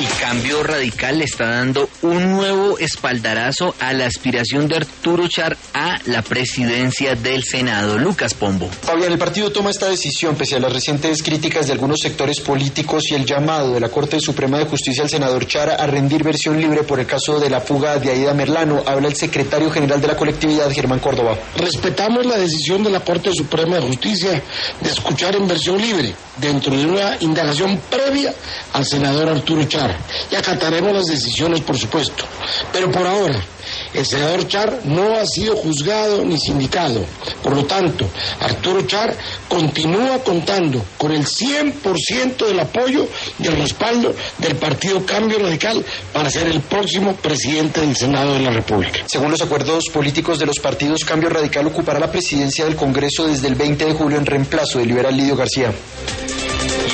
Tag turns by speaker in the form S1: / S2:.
S1: Y Cambio Radical le está dando un nuevo espaldarazo a la aspiración de Arturo Char a la presidencia del Senado. Lucas Pombo.
S2: Fabián, el partido toma esta decisión pese a las recientes críticas de algunos sectores políticos y el llamado de la Corte Suprema de Justicia al senador Char a rendir versión libre por el caso de la fuga de Aida Merlano. Habla el secretario general de la colectividad, Germán Córdoba.
S3: Respetamos la decisión de la Corte Suprema de Justicia de escuchar en versión libre, dentro de una indagación previa al senador Arturo Char. Y acataremos las decisiones, por supuesto. Pero por ahora, el senador Char no ha sido juzgado ni sindicado. Por lo tanto, Arturo Char continúa contando con el 100% del apoyo y el respaldo del partido Cambio Radical para ser el próximo presidente del Senado de la República.
S2: Según los acuerdos políticos de los partidos, Cambio Radical ocupará la presidencia del Congreso desde el 20 de julio en reemplazo del liberal Lidio García.